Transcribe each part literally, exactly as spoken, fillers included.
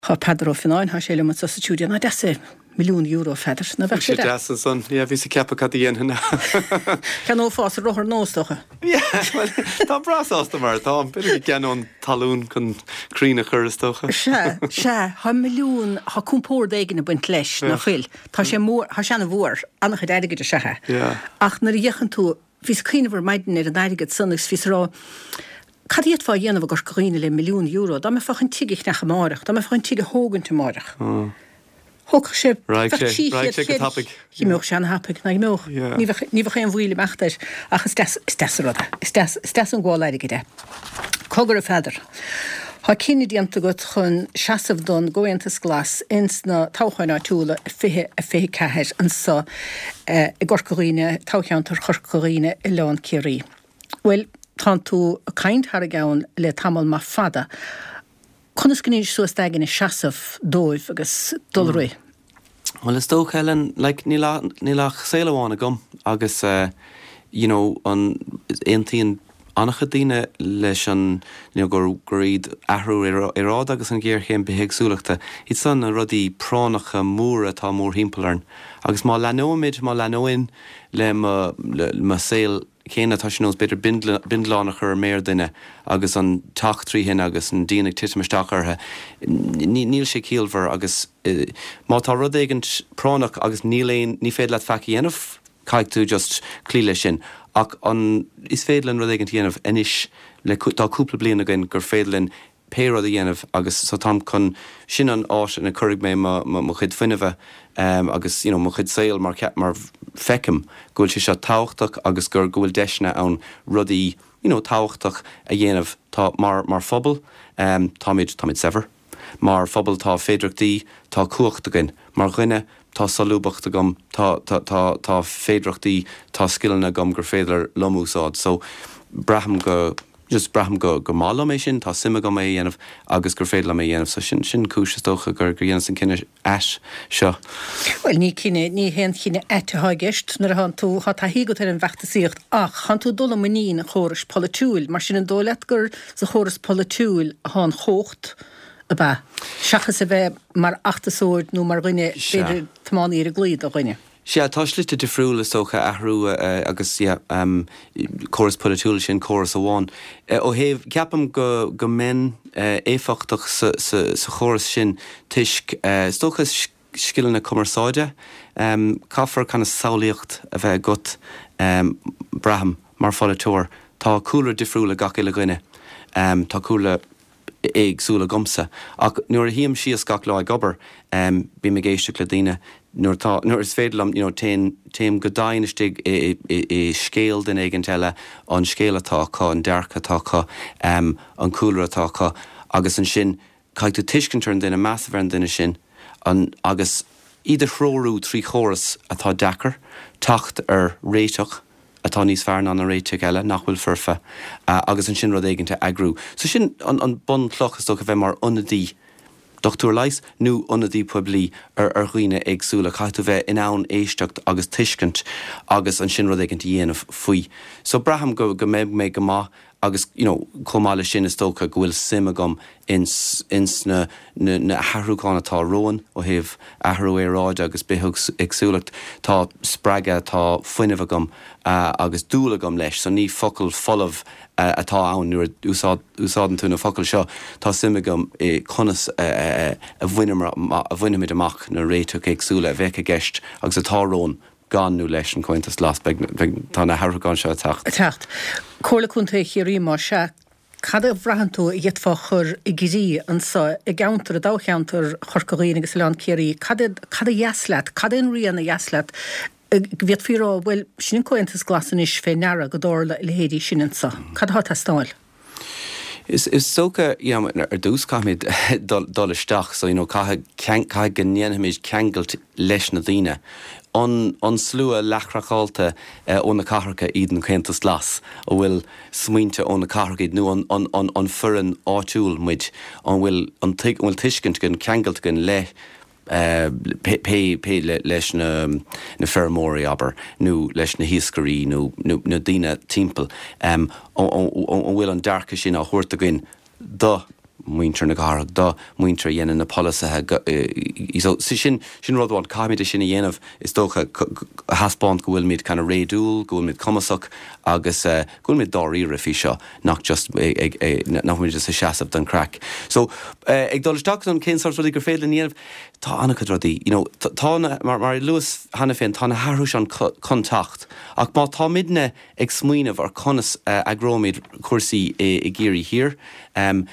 Tá Pedro Fináin há sé le mat sa stúdio na desa milliún euro feder na bhe sé desan son ja ví sé cepa cad dhéana. Can ó fás a rothar nóstocha. Ja, tá brasásta mar tá bit ceanón talún chun crína chuiristocha. Se se ha milliún ha cúmpór déigen na buint leis na chuil. Tá sé mór ha sena bhór annach deige de sethe. Ach nar dhéchan tú vís cíinehar maidin ar an deige sunnigs vís rá Cadiad fá dhéanamh gur scoíine le milliún euro, dá me fachan tiigich nach marach, dá me fachan tiige hógan te marach. Hog sé Hí méoch se an hapig na méoch. Ní bh chéan bhhuiile meachtais ach is rada. Is an gháil aige de. Cogur a feidir. Tá cinine díanta go chun seaamh don gohaantas glas ins na táchainná túla fithe a fé ceir an sa i gorcoíine tácheantar chorcoíine i leán cirí. Well, tá tú a caint har a gaan le tamal má fada. Conas gníir suas dagin i seaamh dóibh agus dulrui? Well, is tóch Helen, like, ní lach saoileháin a gom, agus, uh, you know, an eintíon anach dtíine leis an gur gríd ahrú i rád agus an ggéir chéim behéagsúlachta. Hí san a rudí pránacha múra tá mór hímpalarn. Agus má lenóimid, má lenóin le má saoil chéine tá sin os beidir bindlánach chur méir duine agus an tachtrí hin agus an díananig tiitimisteachartha. Níl sé cíalmhar agus má tá rud éigent pránach agus níléon ní féad leat feici dhéanamh caiig tú just clíile sin. Ach an is féadlann rud éigent dhéanamh inis le tá cúpla bliana againn gur féadlann péad a dhéanamh agus so tam chun sin an áit in a churig mé mo chud fuineh um, agus you know, mo chud saoil mar, mar fecim gúil si se táchtach agus gur gúil deisna an rudaí you know, táchtach a dhéanamh tá mar, mar phobal um, táid táid sever mar phobal tá féidirachtaí tá cuacht againn mar ghuine tá salúbacht agam tá, tá, tá, tá féidirachtaí tá skillanna gom gur féidir lomúsáid so braham go just braham go go mála mé sin, tá sima go mé dhéanamh agus gur féadla mé dhéanamh, so sin sin cúistócha gur gur dhéanamh san cinine eis seo. Well, ní cinine, ní hen cinine eite hágeist, nar han tú hat hí go ar an bheachtasíocht, ach han tú dul muín a chóras polytúil, mar sin an dólet gur sa chóras polytúil hán chócht a ba. Seachas a bheith mar achtasóid nó mar rinne féidir tamáí ar a glíd a rinne. Ja, tá slite difriúla socha ahrú uh, agus yeah, um, choras polytúil sin choras amháin. Uh, ó héh ceapam go, go men uh, éfachtach sa, sa, sa choras sin tuisc uh, stochas skillanna commerceáide, um, caafar canna saolaíocht a bheith gut um, braham mar polytúir. Tá cúla difriúla gaci le gine, um, tá cúla éagsúla gomsa. Ach nuair a híam si a scach le gobar, um, bí me géiste le daine, nuair tá nuair is féidir am, you know, téim téim go dainistí i, i, i scéal den éigen teile an scéal atá cá, an dearcha atá cá, um, an cúlar atá cá, agus an sin caiig tú tuiscintar an duine measah an duine sin, an agus idir chróirú trí choras atá dechar, tacht ar réiteach, atá níos fearn an a réiteach eile nach bhfuil furfa, uh, agus an sin rud éigeanta agrú. So sin an, an bon clochas do go bheith mar unadí Doctor Leis, nu unadí publi ar ar ghuine agsúla chaitú bheith in ann éisteacht agus tuiscint agus an sin rud éigeanta dhéanamh faoi. So braham go go méid mé go má agus, you know, comála sin is tócha gohfuil sim agam ins, ins na, na, na ahrúcán atá roin ó heh ahrú é ráide agus bethug agsúlacht tá spraga tá fuineh agam uh, agus dúla agam leis, so ní focail folamh uh, atá ann nuair úsáidan tú na focail seo tá sim agam i conas uh, a bhuiineid amach na réiteach agsúla a bheith a gceist agus atá roin gan nú leis an cointas las tá na harthúcán seo a tacht. A tacht. Cóla chunta chiarí má se, cad a bhrahan tú i dhéitfá chur i gírí an sa i gauntar a dácheantar chorcoín agus leán ciarí, cad a jaslet, cad a rian a jaslet, bhíad fírá bhfuil sin cointas glasan is fé nera go dóla le héadí sin an sa. Cad hat a stáil? Is is soca, you know, ar dús caimid dul isteach, so, you know, caithe gnéanamid ceangailt leis na daoine. On on slua lachrachalta ó na catharcha iad an chéantas las ó bhfuil smuointe ó na catharcha nó an an an an furan áitiúil muid an bhfuil an bhfuil tuiscint gon ceangailt gon le pe pe leis na na fermóí aber nó leis na hiascarí nó nó daoine timpeall um, an bhfuil an dearcha sin á thuirta gin do muinter na garach da muinter dhéanaan na polisathe sin sin rudháin caiimiid sin dhéanamh is dócha haspáint go bhfuil míid chuna réadúil, go bhfuil míid cumasach agus go bhfuil míid dáíre fi seo nach just nachmuid is a seaamh den crack. So ag dolisteach an cén sort rudí gur féile níanamh tá anna chud rodí, tá mar Lewis hanna féin tá na hathúis an contacht ach má tá midne ag smuoineh ar conas agrómid cuasaí i ggéirí hir. Um,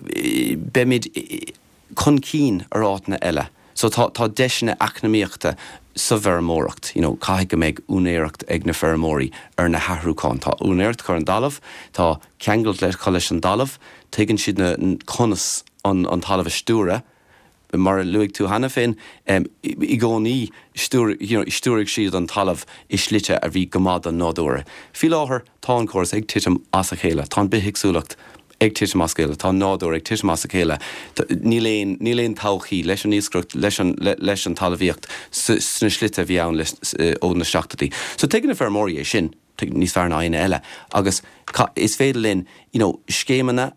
Bemid chun cín ar áitna eile. So tá deisina acnamíochta sa bhearmóracht, you know, caiigh go méid únéireacht ag na fearmóí ar na hathhrúáin. Tá únéireacht chu an dalamh, tá ceangailt leis cho leis an dalamh, tuigeann siad na conas an talamh stúra, mar luigh tú hanna féin, um, i gcónaí stúraigh siad an talamh i slite a bhí gomád an nádúra. Fí láthair tá an córas ag tiitim as a chéile, tá an bihicsúlacht ag tiitim as chéile, tá nádúra ag tiitim as a chéile. Ní léon tauchaí leis an níoscrucht leis an talamhíocht sna slite bhí ann ó na seachtatí. So tuigeann na fearmóí é sin, níos fearna aine eile, agus is féidir linn, you know, scéimeanna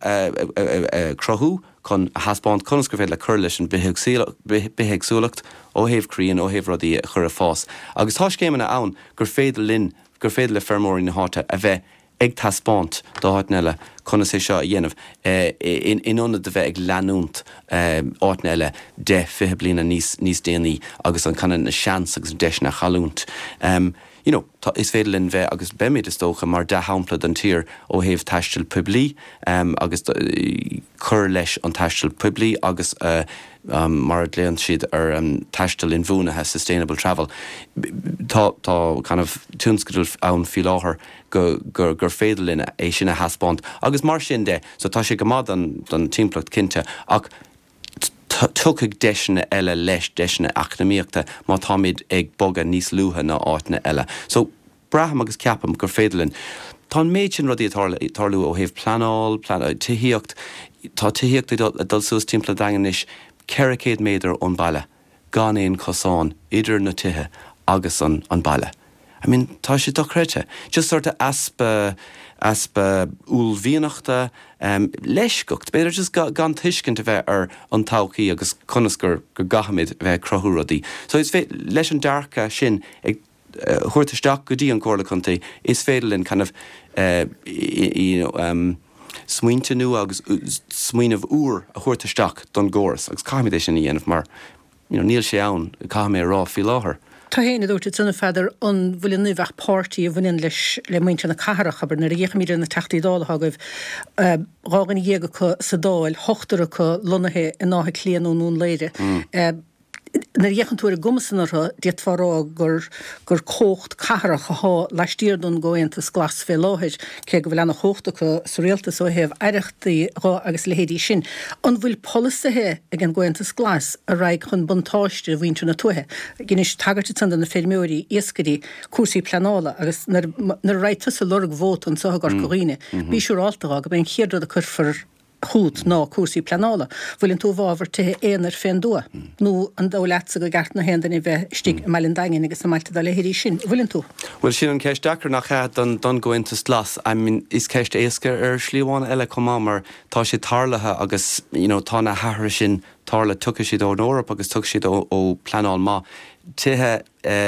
crothú chun haspáint conas go féad le chur leis an bitheagsúlacht ó thaobh críonn ó thaobh rudaí chur a fás. Agus tá scéimeanna ann gur féidir linn gur féidir le fearmóí na háite a bheith ag taspáint dá háitna eile conas é seo a dhéanamh inionad de bheith ag leanúnt áitna eile de fiche bliana níos déanaí agus an canan na seans agus deisna chalúnt. Um, You know, is féidir linn bheith agus beimiid is dócha mar de hampla an tír ó thaobh taistil publi, um, agus chur leis an taistil publi agus uh, um, mar léann siad ar um, taistil in bhúnathe sustainable travel. Tá kind of túnscadúil ann fi láthair go gur gur féidir linn é sin a haspáint agus mar sin de, so tá sé go mád an timplacht cinnte ach tucaigh deisina eile leis deisina acnamíochta má táid ag boga níos luútha na áitna eile. So braham agus ceapam gur féidirlinn. Tá méid sin rudí tarlú ó thaobh planáil, tuíocht, tá tuíocht a dul suas timpla daganisis ceiricéad méidir ón baile, gan éon cosáin idir na tuthe agus an baile. I mean, tá sé dochreite. Just sort of aspa aspa úlmhíonachta um, leiscocht. Beidir just gan tuiscint a bheith ar an tauchaí agus conas gur gur gahamid bheith crothú rudaí. So is fé leis an dearcha sin ag uh, chuirtaisteach go dtí an cóla chuntaí is féidir linn kind of uh, you know, um, smuointe nua agus smuoineh úr a chuirtaisteach don gcóras agus caiimiid é sin í dhéanamh mar you know, níl sé ann caiimid rá fi láthair. Tá héine dúirt sanna feidir an bhfuil nuhah pártaí a bhfuin leis le muinte na carach aber na récha míidir na teachtaí dála agah rágan dhéaga chu sa dáil hochtara chu lonathe in náthe cléanúnún léire. Na dhéchanúir gomasanartha déadfarrá gur gur cócht carach a há leistíardún gohaontas glas fé láthir cé go bhfuil anna chóchtacha sa réaltas ó thaobh aireachtaí rá agus lehéadí sin. An bhfuil polisathe ag an gohaontas glas a raig chun buntáiste a bhaointe na tuthe. Ginis tagairte tanda na féirmeoirí iascarí cuasaí planála agus nar raithtas a lorg vót an sa gar coghine. Bí siúr áltaá go ben chéadrad a chur hút ná cuasaí planála, bhfuiln tú bhábhar tuthe éonar féin dua. Nó an dáleatsa go gart na hendan i bheith stig meilin daingin agus amalta da lehéirí sin. Bhfuiln tú? Well, sin an ceist dachar nach chead don gohaontas glas. I mean, is ceist éasca ar slíomháin eile comá mar tá sé tarlathe agus you know, tá na hathra sin tarla tucha siad ó Eorpa agus tucha siad ó planáil má. Tuthe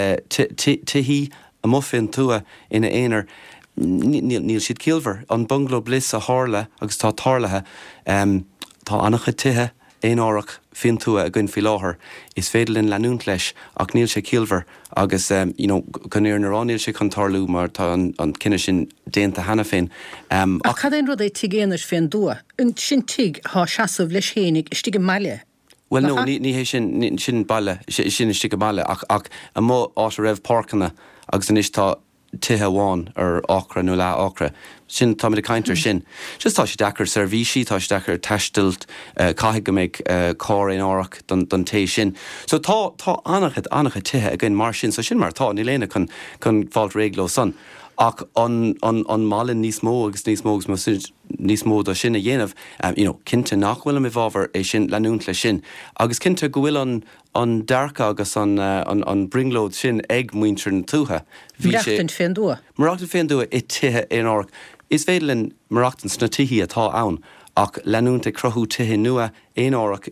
tuhí a muffin tua ina éonar níl siad cilmhar an bungalow bliss a hála agus tá tarlathe um, tá annacha tuthe éon árach fin tua a gcuin fi láthair is féidir linn leanúnt leis ach níl sé cilmhar agus um, you know, chunéir na ráníil sé chun tarlú mar tá an, an cinine sin déanta hena féin. Um, ach cad éon rud é tigéanar féin dua? An sin tig há seasamh leis chénig is tig meile? Well, no, ní hé sin sin balle sin is tig balle ach ach a mó áit a raibh parcanna agus an is tá tuthe bháin ar ácra nó le ácra. Sin tá de caiintear sin. Just tá sé dechar servísí, tá sé dechar taistilt, caiigh go méid cá éon árach don tééis sin. So tá tá annachad annachad tuthe a gin mar sin, so sin mar tá ní léna chun chun fáilt réigló san. Ach an an an málinn níos mó agus níos mó agus níos mó do sin a dhéanamh, um, you know, cinnte nachhfuil mi bhábhar é sin leanúnt le sin. Agus cinnte go bhfuil an an dearcha agus an uh, an an bringlód sin ag muintir na túthe. Marachtan féin dua. Marachtan féin dua i tuthe éon árach. Is féidir linn marachtan sna tuí atá ann ach leúnta crothú tuthe nua éon árach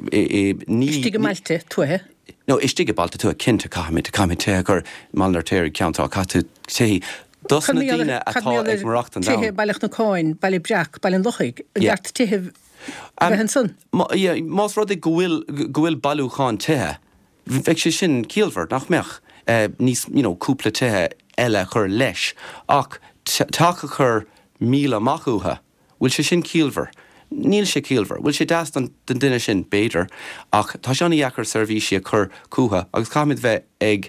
ní Stige mailte tuthe? No, is stige balta tú a cinnte caiimiid caiimiid gur malnar téir ceantá catú tuhí. Dus na dtíine atá ag marachta an Tuthe bailach na cáin, bailí breach, bailí lochaig, gart tuthe bheithan sun? Más rud go bhfuil bailúcháin tuthe, bheith sé sin cíalmhar nach meach níos cúpla tuthe eile chur leis, ach take chur míle machúthe, bhfuil sé sin cíalmhar. Níl sé cíalmhar, bhfuil sé deas den duine sin béidir, ach tá seanna dheachar servíise a chur cútha, agus caiimiid bheith ag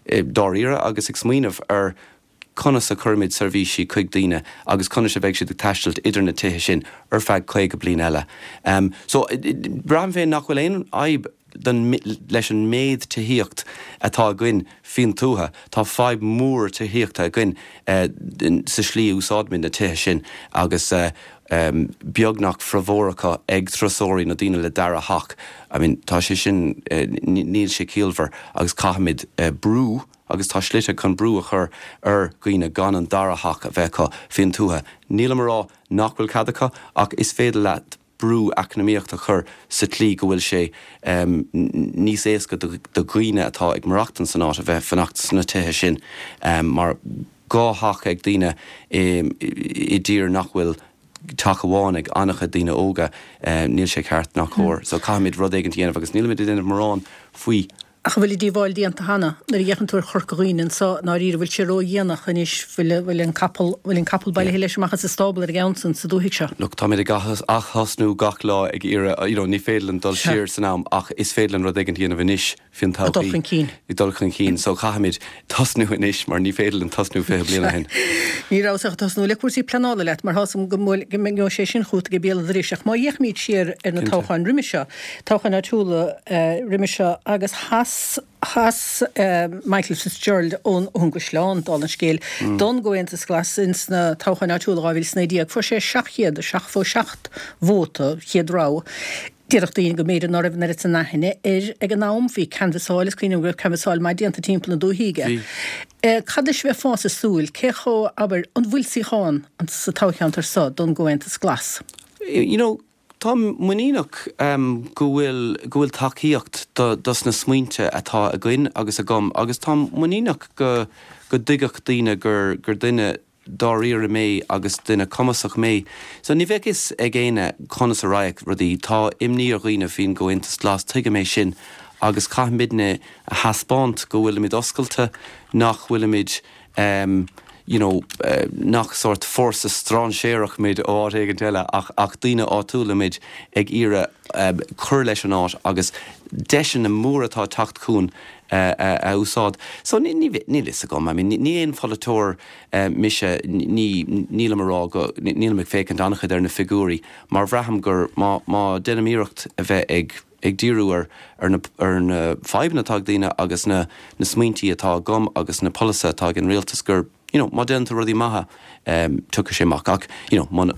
dáíire agus ag smaoinemh ar conas a churmid servíisi chuig daine agus conas a bheith si taistilt idir na tuthe sin ar feadh chuig go bliain eile. Um, so bram féin nach bhfuil éon aib den leis an méid tuthíocht atá gin fin tútha, tá feib mór tuthíocht a gin uh, sa slí úsáidmin na tuthe sin agus uh, um, beagnach frahóracha ag trasóirí na daine le dara hach. I mean, tá sé sin uh, níl sé cíalmhar agus caiimiid uh, brú agus tá slite chun brú a chur ar gine gan an darachach a bheitcha fin tútha. Níl marrá nachhfuil cadacha ach is féidir leat brú economíocht a chur sa tlí go bhfuil sé um, níos éasca do gine atá ag marachtan san áit a bheith fannacht na tuthe sin um, mar gáthach ag daine um, i dtír nachhfuil take bháin ag annacha daine óga um, níl sé ceart nach chóir. So caiimiid rud éigen dhéanamh agus níl mid idir marrán faoi. Ach bhfuil dí bháil díanta hana, nar dhéchanúir chorcaghíinn sa ná rír bhfuil sé ró dhéanach inis bhfuil an capal bhfuil an capal bailile héile semachchas sa stabal ar gceansan sa dúhiic seo. Look, tá mid ach hasnú gach lá ag ire, ní féileann dul siar san am, ach is féileann rud éigen dhéanamh inis fin táchaí. A dulchan cín. I dulchan cín, so caiimiid tasnú inis mar ní féileann tasnú fé bliana hen. Ní rásach tasnú le cuasí planála leit, mar hasam go mé sé sin chuút go béal ríiseach. Má dhéch míid siar ar na táchain riimiise, táchain na túla riimiise agus has has uh, Michael Fitzgerald ón ón go sláán dá an scéal mm. don gohaintas glas ins na táchain náisiúla bhfuil snéidíag fu sé seachiad a seach fó seacht bhóta chiadrá. Díireach daon go méidir ná raibh san nachine ar ag an nám hí canvasáil is cíine go canvasáil mai díanta timppla na dúthíige. Cad is bheith fás a súil, cécho aber an bhfuil sí cháin an sa tácheantar sa don gohaintas glas. You know, Tá muíach um, go bhfuil takeíocht dos na smuointe atá a gcuin agus a gom, agus tá muíach go go duigech daine gur gur duine dáíar mé agus duine cumasach mé. So ní bheith is ag géine conas a raig rudí tá imní a riine fin go intas glas tuige mé sin agus caithmidne a haspáint go bhfuil mid oscailte nach bhfuil mid um, you know, uh, nach sort forsa strán séireach mid ó áit éigen teile ach, ach daine átúla mid ag ire um, chur leis an áit agus deisen na mór atá tacht cún uh, uh, a úsáid. So ní, ní, ní lis a gom, I mean, ní éon folatóir uh, mise ní níla marrá go níla meg fécant annachad ar na figúrí, mar bhraham gur má, má denimíireacht a bheith ag ag díú ar ar na, ar na fáibna tag daine agus na, na smaointí atá gom agus na polisa atá an rialtas gur you know, má déanta rudí maithe um, tucha sé mach ach, you know, man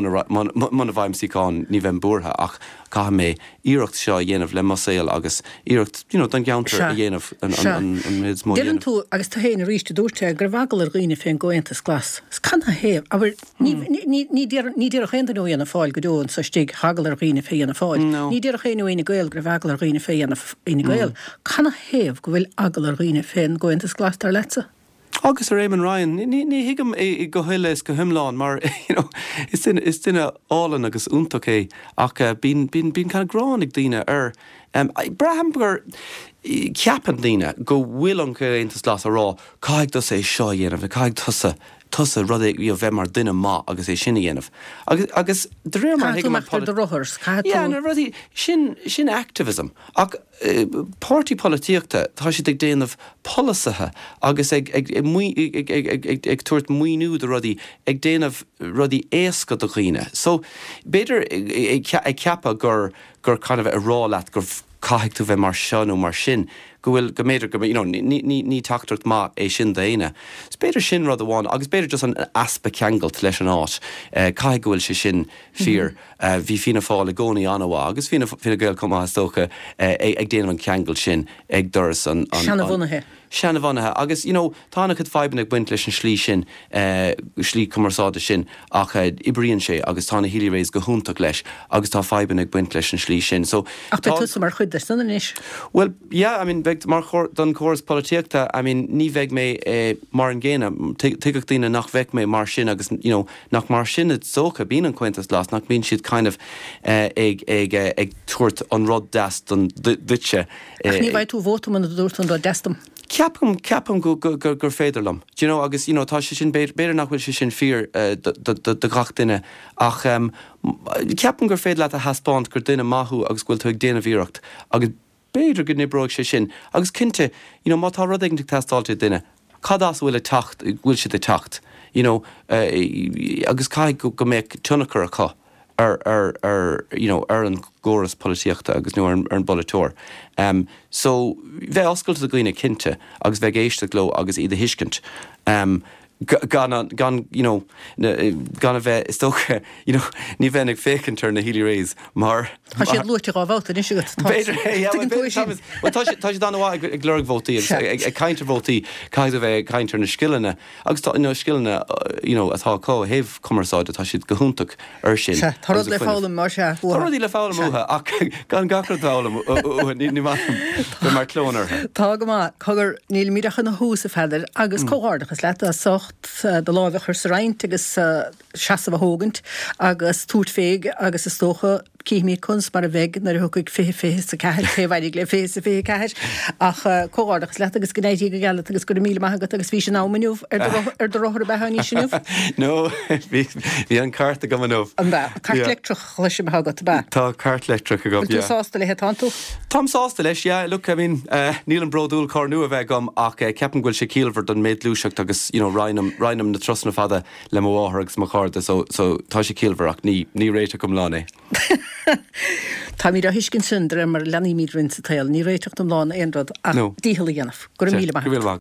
a bhaim sí cáin ní bheith búrtha ach cá mé íireacht seo dhéanamh le masail agus íireacht, you know, don geantar a dhéanamh an méid mó dhéanamh. Tú agus tá héana ríiste dúirte gur bhagal ar riine féin gohaintas glas. Canna héamh, aber ní dtíar a chéanú dhéanana fáil go dún sa stig hagal ar riine féanana fáil. Ní dtíar a chéanú ina gail gur bhagal ar riine féanana gail. Canna héamh go bhfuil agal ar riine féin gohaintas glas tar letse? Agus a Raymond Ryan, ní hiigam é go huile is go himláán, mar you know, is duine álan agus úntaach é ach bín kind gránig daine ar. Um, Braham gur ceapan daine go bhfuil an gohaintas glas a rá, caiig dos é seo dhéanamh, caiig tusa tusa rud é bheith mar duine má agus é sinna dhéanamh. Agus, agus de réir mar hiigam de rothers, yeah, na rudí sin, sin activism. Ach uh, party políochta tá si ag déanamh polisathe agus ag, ag, ag, ag, ag, ag, ag, ag tuairt muoinú de rudí ag déanamh rudí éasca do chuoine. So beidir ag ceapa gur gur kind of a rá leat gur caiigh tú bheith mar seanú mar sin go bhfuil go méidir go ní tachtart má é sin daine. Spéidir sin rud amháin, agus beidir just an aspa ceangalt leis an áit. Cai go bhfuil sé sin fír bhí fina fáil gcónaí anhá, agus fina fina gail comá tócha ag déanamh an ceangalt sin ag doras an Seanna bhunathe. Seanna bhunathe, agus you know, tána chud feiban ag buint leis an slí sin slí cumarsáide sin ach ibríonn sé agus tána hílí rééis go húntaach leis agus tá feiban ag buint leis an slí sin. So ach be tú mar chud san inis. Well, yeah, I mean, bheith mar don choras políteachta, I mean, ní bheith mé mar an ggéine, tuigh daoine nach bheith mé mar sin agus you know, nach mar sin it socha bín an cuentas las, nach bín siad kind of ag ag ag tuairt an rud deas don duitse. Ach ní bhaid tú bhótam an dúirt an destam. Ceapam ceapam go gur féidirlam. Do you know, agus you know, tá sé sin beidir nach bhfuil sé sin fír de gach duine ach ceapam gur féad le a haspáint gur duine maithú agus bhfuil tú ag déanamh íireacht agus beidir go nibróg sé sin agus cinnte you know, má tá rud ag testáilte duine cadás bhfuil tacht bhfuil si de tacht you know, agus cai go go méid tunachar a cá ar ar ar you know, ar an góras políteachta agus nó ar an bolatóir. Um, so bheith oscailte a gcuoine cinnte agus bheith géiste gló agus iad a hiiscint. Um, gan gan you know gan a bheith is tócha you know ní bheith ag fécintar na hílí rééis mar Tá sé lúirte á bhóta ní siúd. Tá sé dána bhá ag glór bhótaí ag caiintear bhótaí caiid a bheith caiintear na skillne agus tá nó skillne you know atá có héh cumarsáide tá siad go húntaach ar sin. Tá rud le fálam mar se. Tá rudí le fálam múthe ach gan gachar dálam ní go mar clónar. Tá go má chugur níl míirecha na húsa feidir agus cóhardachas le a socht de lábhechar sa reint agus seasa a hógant agus tút féig agus is tócha cíimí cons mar a bheith nar thucaigh fé fé sa ceir féhhaigh le fé sa fé ceir ach cóhardachas le agus gnéidí go geala agus go mí maigat agus bhí sin ámaniuh ar do rothir behaní sinmh? No, bhí an carta go manmh. An bheith, cart leictrach lei sem hagat ba. Tá cart leictrach a go. Tú sásta le hetanú? Tám sásta leis, yeah, look, I mean, níl an brodúil cá nua a bheith gom ach ceapan gúil sé cíalhar don méid lúiseach agus you know, reinam reinam na trosna fada le mháthar agus má cháda so so tá sé cíalhar ach ní ní réite gom lána. Tá mí a hiiscin sindre mar lení míid rin sa tail, ní réiteach am lána aonrad ach díhall dhéanamh. Gur míle